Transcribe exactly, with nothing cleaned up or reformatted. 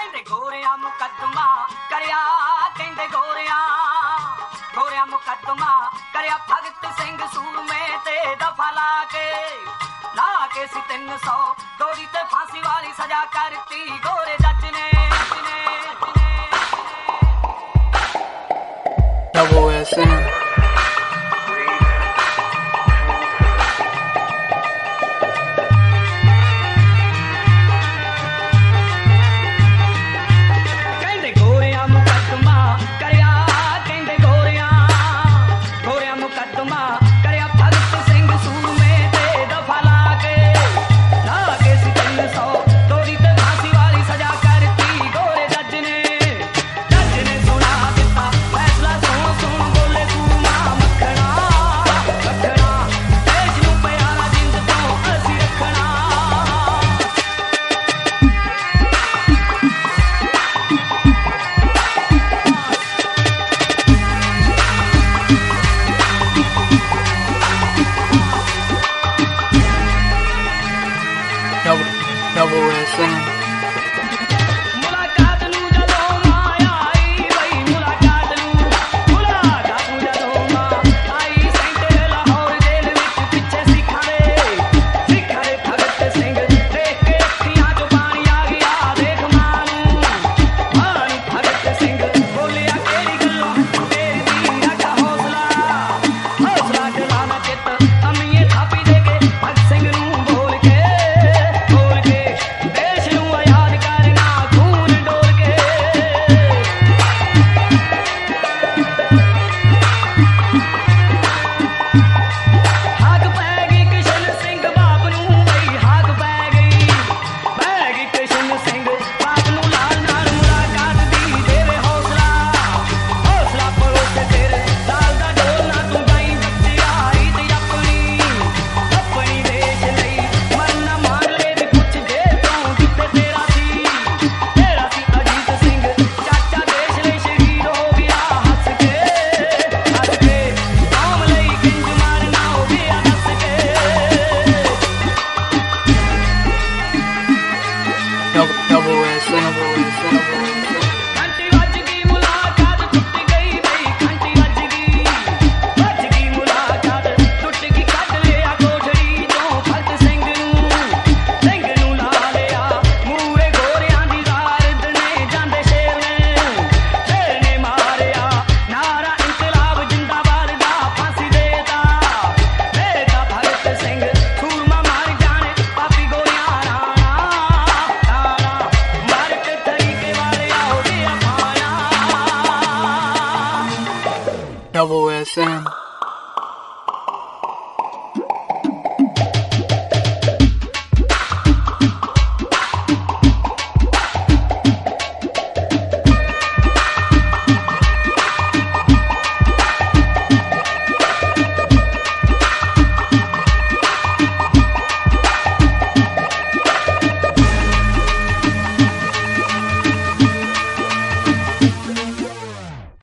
ਕਹਿੰਦੇ ਗੋਰਿਆਂ ਮੁਕੱਦਮਾ ਕਰਿਆ ਕਹਿੰਦੇ ਗੋਰਿਆਂ ਗੋਰਿਆਂ ਮੁਕੱਦਮਾ ਕਰਿਆ ਭਗਤ ਸਿੰਘ ਸੂਰਮੇ ਤੇ ਦਫਾ ਲਾ ਕੇ ਲਾ ਕੇ ਸੀ ਤਿੰਨ ਸੌ ਦੋਰੀ ਤੇ ਫਾਂਸੀ ਵਾਲੀ ਸਜ਼ਾ ਕਰਤੀ ਗੋਰੇ ਜੱਜ ਨੇ Double S M Double S M Double S M Double S M